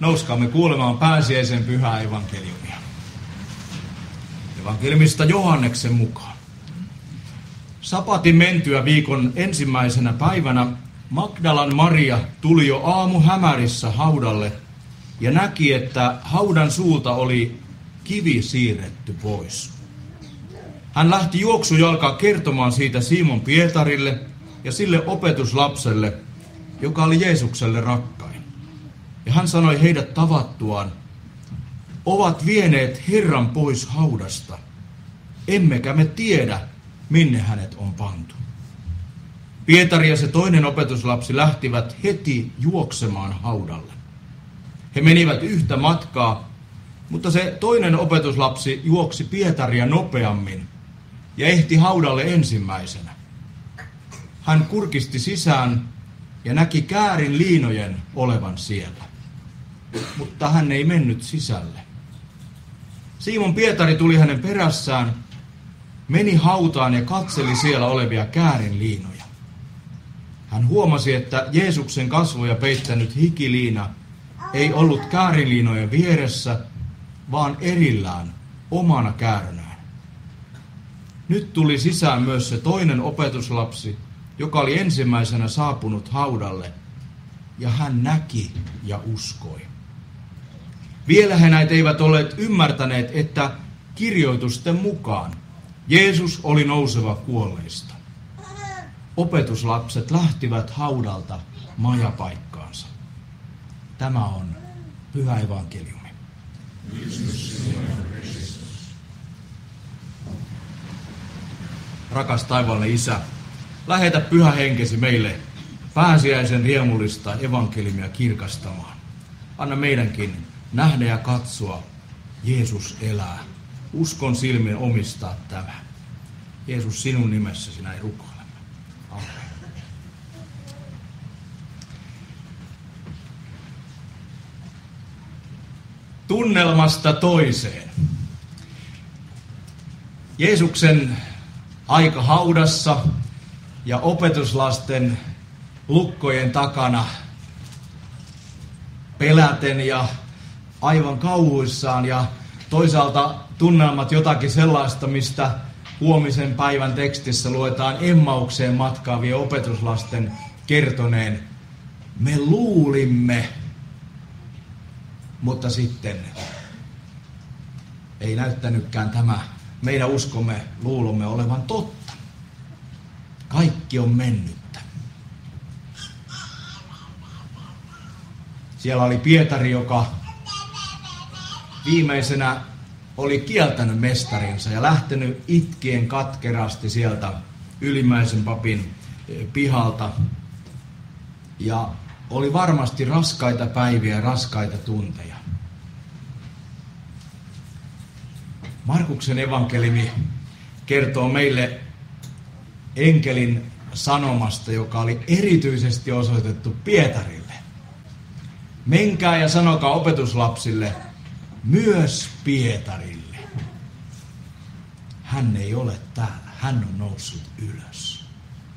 Nouskaamme kuulemaan pääsiäisen pyhää evankeliumia. Evankeliumista Johanneksen mukaan. Sapatin mentyä viikon ensimmäisenä päivänä Magdalan Maria tuli jo aamuhämärissä haudalle ja näki, että haudan suulta oli kivi siirretty pois. Hän lähti juoksujalkaa kertomaan siitä Simon Pietarille ja sille opetuslapselle, joka oli Jeesukselle rakkain. Ja hän sanoi heidät tavattuaan, ovat vieneet Herran pois haudasta, emmekä me tiedä, minne hänet on pantu. Pietari ja se toinen opetuslapsi lähtivät heti juoksemaan haudalle. He menivät yhtä matkaa, mutta se toinen opetuslapsi juoksi Pietaria nopeammin ja ehti haudalle ensimmäisenä. Hän kurkisti sisään ja näki käärin liinojen olevan siellä, mutta hän ei mennyt sisälle. Simon Pietari tuli hänen perässään, meni hautaan ja katseli siellä olevia käärin liinoja. Hän huomasi, että Jeesuksen kasvoja peittänyt hikiliina ei ollut käärinliinojen vieressä, vaan erillään omana käärönään. Nyt tuli sisään myös se toinen opetuslapsi, joka oli ensimmäisenä saapunut haudalle, ja hän näki ja uskoi. Vielä he näitä eivät olleet ymmärtäneet, että kirjoitusten mukaan Jeesus oli nouseva kuolleista. Opetuslapset lähtivät haudalta majapaikkaansa. Tämä on pyhä evankeliumi. Rakas taivaallinen Isä, lähetä pyhä henkesi meille pääsiäisen riemullista evankeliumia kirkastamaan. Anna meidänkin nähdä ja katsoa, Jeesus elää. Uskon silmin omistaa tämä. Jeesus, sinun nimessäsi näin rukoilemme. Amen. Tunnelmasta toiseen. Jeesuksen aika haudassa ja opetuslasten lukkojen takana peläten ja aivan kauhuissaan ja toisaalta tunnelmat jotakin sellaista, mistä huomisen päivän tekstissä luetaan Emmaukseen matkaavien opetuslasten kertoneen. Me luulimme, mutta sitten ei näyttänytkään tämä meidän uskomme, luulomme olevan totta. Kaikki on mennyttä. Siellä oli Pietari, joka viimeisenä oli kieltänyt mestarinsa ja lähtenyt itkien katkerasti sieltä ylimmäisen papin pihalta. Ja oli varmasti raskaita päiviä ja raskaita tunteja. Markuksen evankeliumi kertoo meille enkelin sanomasta, joka oli erityisesti osoitettu Pietarille. Menkää ja sanokaa opetuslapsille, myös Pietarille. Hän ei ole täällä, hän on noussut ylös.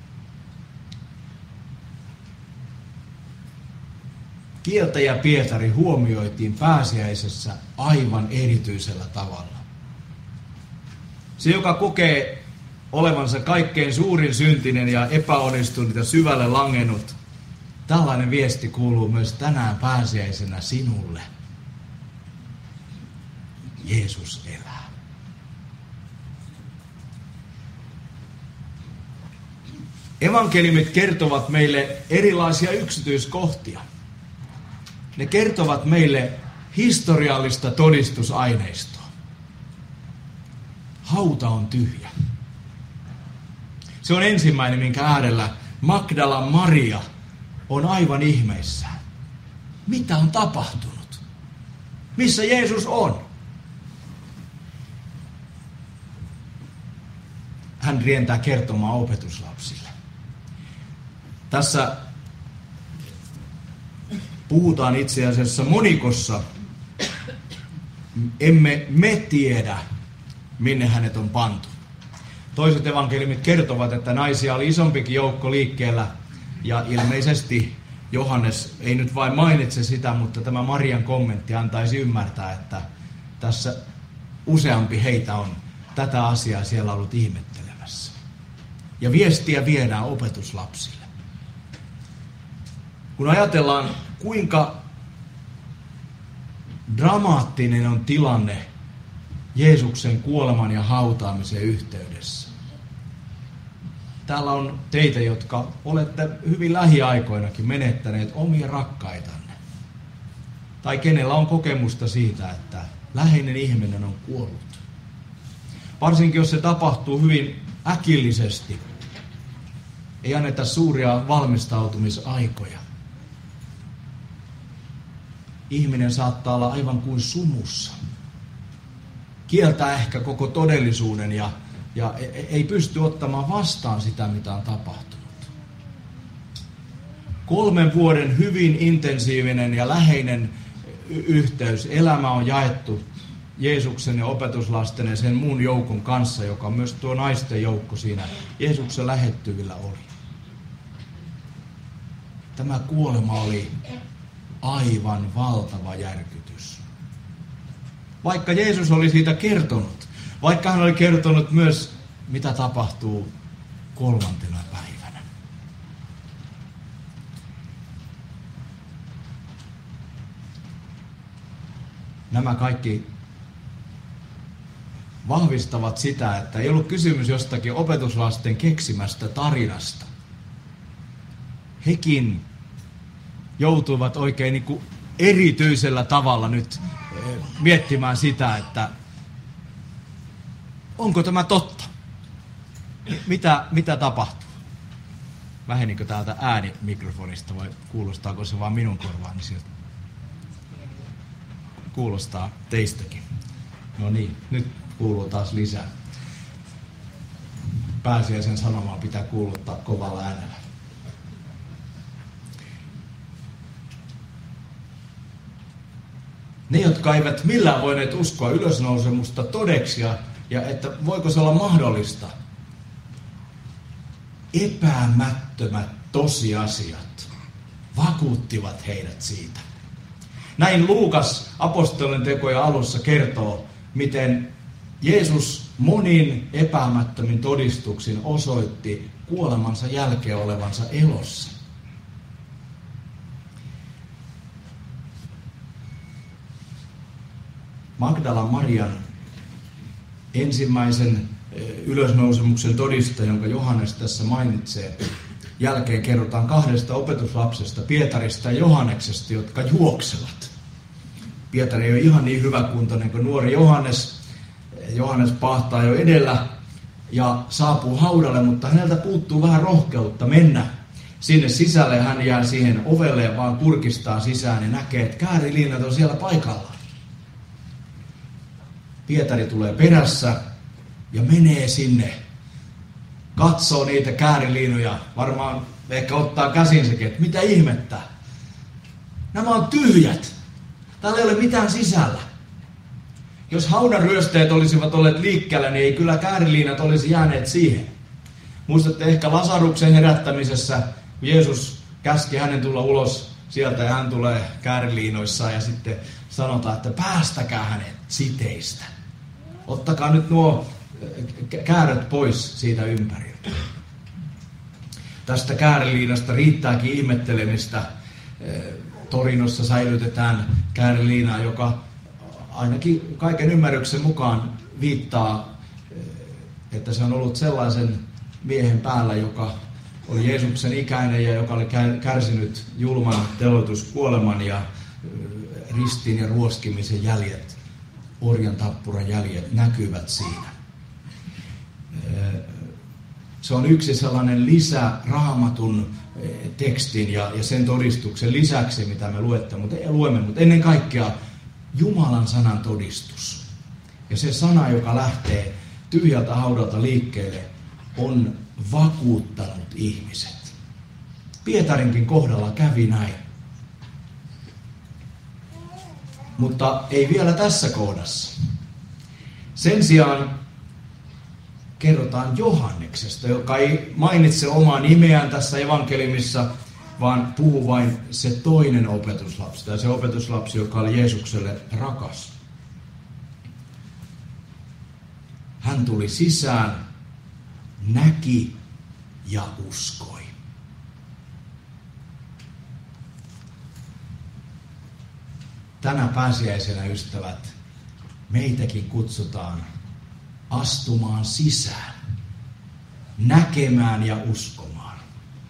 Kieltäjä Pietari huomioitiin pääsiäisessä aivan erityisellä tavalla. Se, joka kokee olevansa kaikkein suurin syntinen ja epäonnistunut ja syvälle langennut, tällainen viesti kuuluu myös tänään pääsiäisenä sinulle. Jeesus elää. Evankeliumit kertovat meille erilaisia yksityiskohtia. Ne kertovat meille historiallista todistusaineistoa. Hauta on tyhjä. Se on ensimmäinen, minkä äärellä Magdalan Maria on aivan ihmeissään. Mitä on tapahtunut? Missä Jeesus on? Hän rientää kertomaan opetuslapsille. Tässä puhutaan itse asiassa monikossa. Emme me tiedä, minne hänet on pantu. Toiset evankeliumit kertovat, että naisia oli isompikin joukko liikkeellä ja ilmeisesti Johannes ei nyt vain mainitse sitä, mutta tämä Marian kommentti antaisi ymmärtää, että tässä useampi heitä on tätä asiaa siellä ollut ihmettelemässä. Ja viestiä viedään opetuslapsille. Kun ajatellaan, kuinka dramaattinen on tilanne Jeesuksen kuoleman ja hautaamisen yhteydessä. Täällä on teitä, jotka olette hyvin lähiaikoinakin menettäneet omia rakkaitanne. Tai kenellä on kokemusta siitä, että läheinen ihminen on kuollut. Varsinkin jos se tapahtuu hyvin äkillisesti. Ei anneta suuria valmistautumisaikoja. Ihminen saattaa olla aivan kuin sumussa. Kieltää ehkä koko todellisuuden ja ei pysty ottamaan vastaan sitä, mitä on tapahtunut. 3 vuoden hyvin intensiivinen ja läheinen yhteys, elämä on jaettu Jeesuksen ja opetuslasten ja sen muun joukon kanssa, joka myös tuo naisten joukko siinä Jeesuksen lähettyvillä oli. Tämä kuolema oli aivan valtava järkytys. Vaikka Jeesus oli siitä kertonut, vaikka hän oli kertonut myös, mitä tapahtuu 3. päivänä. Nämä kaikki vahvistavat sitä, että ei ollut kysymys jostakin opetuslasten keksimästä tarinasta. Hekin joutuivat oikein niin kuin erityisellä tavalla nyt miettimään sitä, että onko tämä totta? Mitä tapahtuu? Vähenikö täältä ääni mikrofonista vai kuulostaako se vaan minun korvaani sieltä? Kuulostaa teistäkin. No niin, nyt kuuluu taas lisää. Pääsiäisen sanomaa pitää kuuluttaa kovalla äänellä. Ne, jotka eivät millään voineet uskoa ylösnousemusta todeksi ja että voiko se olla mahdollista, epäämättömät tosiasiat vakuuttivat heidät siitä. Näin Luukas apostolien tekojen alussa kertoo, miten Jeesus monin epäämättömin todistuksin osoitti kuolemansa jälkeen olevansa elossa. Magdalan Marian ensimmäisen ylösnousemuksen todiste, jonka Johannes tässä mainitsee, jälkeen kerrotaan 2 opetuslapsesta, Pietarista ja Johanneksesta, jotka juoksevat. Pietari ei ole ihan niin hyväkuntoinen kuin nuori Johannes. Johannes pahtaa jo edellä ja saapuu haudalle, mutta häneltä puuttuu vähän rohkeutta mennä sinne sisälle. Hän jää siihen ovelle ja vaan kurkistaa sisään ja näkee, että kääriliinat on siellä paikallaan. Pietari tulee perässä ja menee sinne. Katsoo niitä kääriliinoja. Varmaan ehkä ottaa käsinsäkin, että mitä ihmettä. Nämä on tyhjät. Täällä ei ole mitään sisällä. Jos haudan ryösteet olisivat olleet liikkeellä, niin ei kyllä kääriliinat olisi jääneet siihen. Muistatte ehkä Lasaruksen herättämisessä, Jeesus käski hänen tulla ulos sieltä ja hän tulee kääriliinoissaan ja sitten sanotaan, että päästäkää hänet siteistä. Ottakaa nyt nuo kääröt pois siitä ympäriltä. Tästä kääriliinasta riittääkin ihmettelemistä. Torinossa säilytetään kääriliinaa, joka ainakin kaiken ymmärryksen mukaan viittaa, että se on ollut sellaisen miehen päällä, joka oli Jeesuksen ikäinen ja joka oli kärsinyt julman teloituskuoleman ja ristiin ja ruoskimisen jäljet, orjan tappuran jäljet näkyvät siinä. Se on yksi sellainen lisä Raamatun tekstin ja sen todistuksen lisäksi, mitä me luemme, mutta ennen kaikkea Jumalan sanan todistus. Ja se sana, joka lähtee tyhjältä haudalta liikkeelle, on vakuuttanut ihmiset. Pietarinkin kohdalla kävi näin. Mutta ei vielä tässä kohdassa. Sen sijaan kerrotaan Johanneksesta, joka ei mainitse omaa nimeään tässä evankeliumissa, vaan puhuu vain se toinen opetuslapsi, tai se opetuslapsi, joka oli Jeesukselle rakas. Hän tuli sisään, näki ja uskoi. Tänä pääsiäisenä, ystävät, meitäkin kutsutaan astumaan sisään, näkemään ja uskomaan.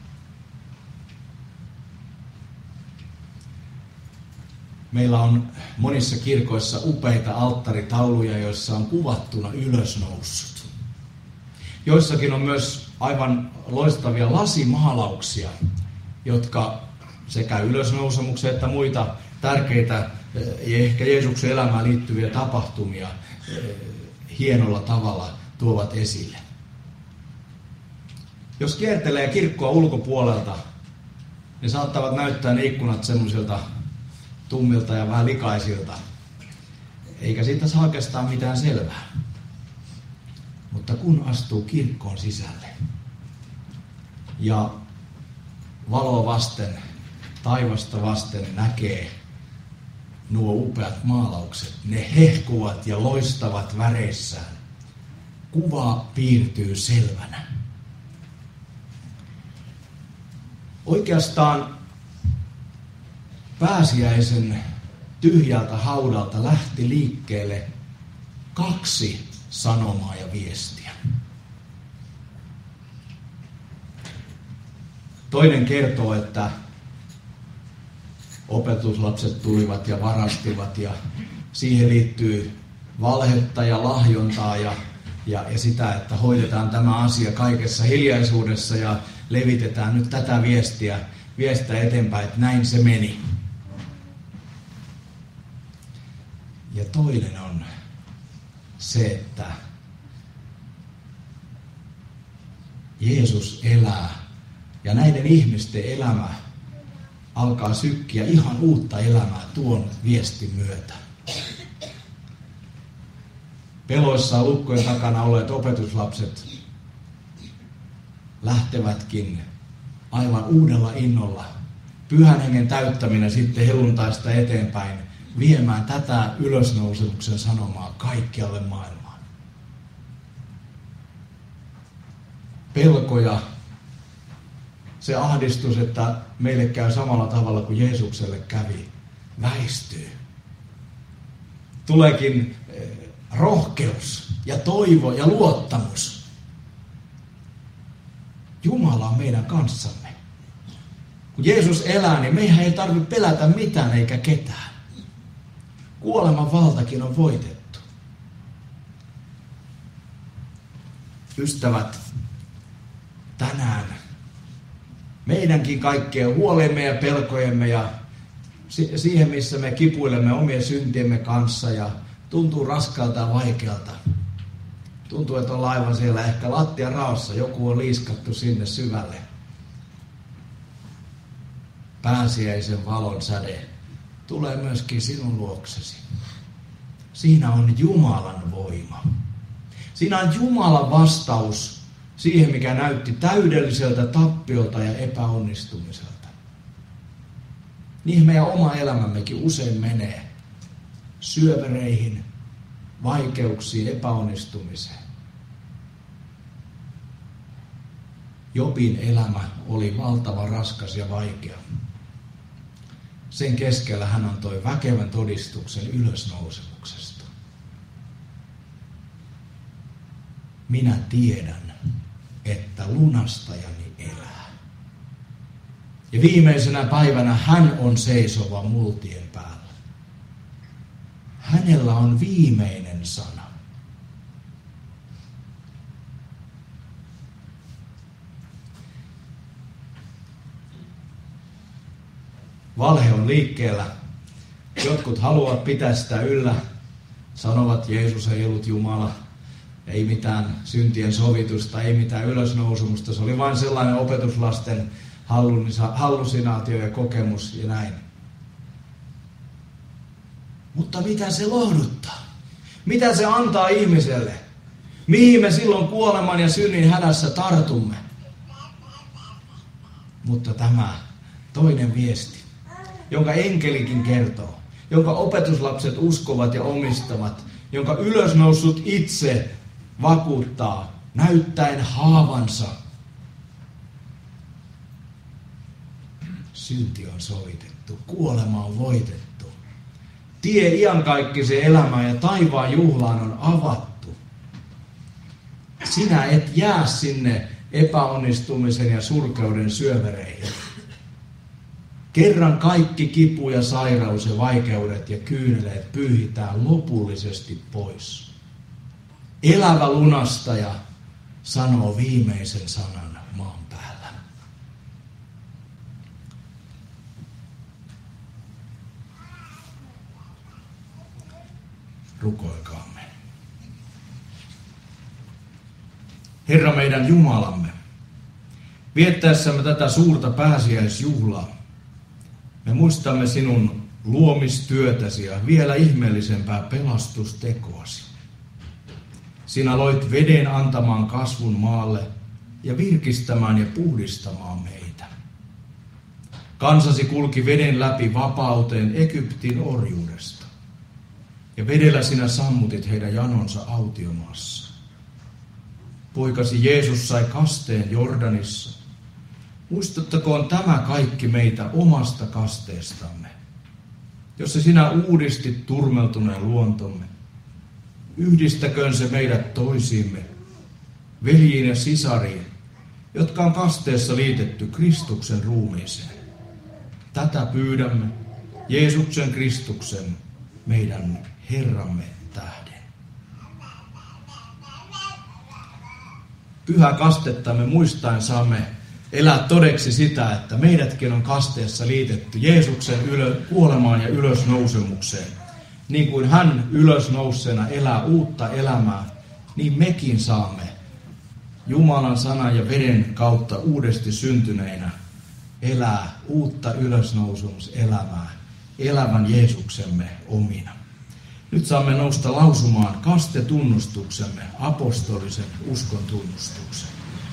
Meillä on monissa kirkoissa upeita alttaritauluja, joissa on kuvattuna ylösnoussut. Joissakin on myös aivan loistavia lasimaalauksia, jotka sekä ylösnousemuksen että muita tärkeitä ja ehkä Jeesuksen elämään liittyviä tapahtumia hienolla tavalla tuovat esille. Jos kiertelee kirkkoa ulkopuolelta, niin saattavat näyttää ne ikkunat semmoisilta tummilta ja vähän likaisilta. Eikä siitä saa oikeastaan mitään selvää. Mutta kun astuu kirkkoon sisälle ja valoa vasten, taivasta vasten näkee nuo upeat maalaukset, ne hehkuvat ja loistavat väreissään. Kuva piirtyy selvänä. Oikeastaan pääsiäisen tyhjältä haudalta lähti liikkeelle 2 sanomaa ja viestiä. Toinen kertoo, että opetuslapset tulivat ja varastivat ja siihen liittyy valhetta ja lahjontaa ja sitä, että hoidetaan tämä asia kaikessa hiljaisuudessa ja levitetään nyt tätä viestiä eteenpäin, että näin se meni. Ja toinen on se, että Jeesus elää ja näiden ihmisten elämä alkaa sykkiä ihan uutta elämää tuon viestin myötä. Peloissaan lukkojen takana olleet opetuslapset lähtevätkin aivan uudella innolla, Pyhän Hengen täyttäminen sitten helluntaista eteenpäin, viemään tätä ylösnousemuksen sanomaa kaikkialle maailmaan. Pelkoja, se ahdistus, että meille käy samalla tavalla kuin Jeesukselle kävi, väistyy. Tuleekin rohkeus ja toivo ja luottamus. Jumala on meidän kanssamme. Kun Jeesus elää, niin meidän ei tarvitse pelätä mitään eikä ketään. Kuoleman valtakin on voitettu. Ystävät, tänään meidänkin kaikkien huolemme ja pelkojemme ja siihen, missä me kipuilemme omien syntiemme kanssa ja tuntuu raskaalta ja vaikealta. Tuntuu, että ollaan aivan siellä ehkä lattian raossa. Joku on liiskattu sinne syvälle. Pääsiäisen valon säde tulee myöskin sinun luoksesi. Siinä on Jumalan voima. Siinä on Jumalan vastaus siihen, mikä näytti täydelliseltä tappiolta ja epäonnistumiselta. Niin meidän oma elämämmekin usein menee syövereihin, vaikeuksiin, epäonnistumiseen. Jobin elämä oli valtavan raskas ja vaikea. Sen keskellä hän antoi väkevän todistuksen ylösnousemuksesta. Minä tiedän, että lunastajani elää. Ja viimeisenä päivänä hän on seisova multien päällä. Hänellä on viimeinen sana. Valhe on liikkeellä. Jotkut haluavat pitää sitä yllä. Sanovat, Jeesus ei ollut Jumala. Ei mitään syntien sovitusta, ei mitään ylösnousumusta. Se oli vain sellainen opetuslasten hallusinaatio ja kokemus ja näin. Mutta mitä se lohduttaa? Mitä se antaa ihmiselle? Mihin me silloin kuoleman ja synnin hädässä tartumme? Mutta tämä toinen viesti, jonka enkelikin kertoo, jonka opetuslapset uskovat ja omistavat, jonka ylösnoussut itse vakuuttaa näyttäen haavansa. Synti on sovitettu, kuolema on voitettu. Tie iankaikkiseen elämään ja taivaan juhlaan on avattu. Sinä et jää sinne epäonnistumisen ja surkeuden syövereihin. Kerran kaikki kipu ja sairaus ja vaikeudet ja kyyneleet pyyhitään lopullisesti pois. Elävä lunastaja sanoo viimeisen sanan maan päällä. Rukoilkaamme. Herra meidän Jumalamme, viettäessämme tätä suurta pääsiäisjuhlaa, me muistamme sinun luomistyötäsi ja vielä ihmeellisempää pelastustekoasi. Sinä loit veden antamaan kasvun maalle ja virkistämään ja puhdistamaan meitä. Kansasi kulki veden läpi vapauteen Egyptin orjuudesta. Ja vedellä sinä sammutit heidän janonsa autiomaassa. Poikasi Jeesus sai kasteen Jordanissa. Muistuttakoon tämä kaikki meitä omasta kasteestamme, jossa sinä uudistit turmeltuneen luontomme. Yhdistäköön se meidät toisiimme, veljiin ja sisariin, jotka on kasteessa liitetty Kristuksen ruumiiseen. Tätä pyydämme Jeesuksen Kristuksen, meidän Herramme tähden. Pyhä kastettamme muistaen saamme elää todeksi sitä, että meidätkin on kasteessa liitetty Jeesuksen kuolemaan ja ylösnousemukseen. Niin kuin hän ylösnouseena elää uutta elämää, niin mekin saamme Jumalan sanan ja veden kautta uudesti syntyneinä elää uutta ylösnousemuselämää, elävän Jeesuksemme omina. Nyt saamme nousta lausumaan kastetunnustuksemme, apostolisen uskon tunnustuksen.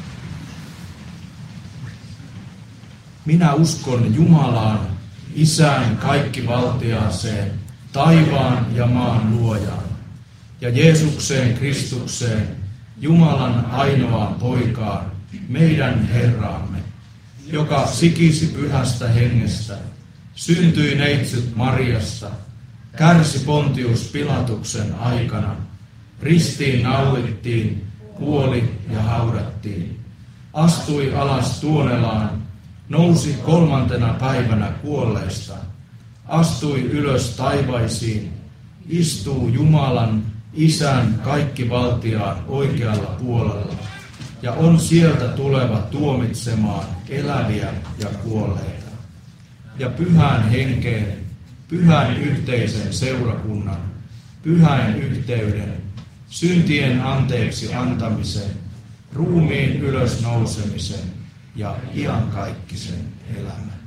Minä uskon Jumalaan, Isään kaikkivaltiaaseen, taivaan ja maan luojaan, ja Jeesukseen Kristukseen, Jumalan ainoaan poikaan, meidän Herraamme, joka sikisi pyhästä hengestä, syntyi neitsyt Mariasta, kärsi Pontius Pilatuksen aikana, ristiin naulittiin, kuoli ja haudattiin, astui alas Tuonelaan, nousi 3. päivänä kuolleista, astui ylös taivaisiin, istuu Jumalan, Isän kaikkivaltiaan oikealla puolella, ja on sieltä tuleva tuomitsemaan eläviä ja kuolleita. Ja pyhän henkeen, pyhän yhteisen seurakunnan, pyhän yhteyden, syntien anteeksi antamisen, ruumiin ylösnousemisen ja iankaikkisen elämän.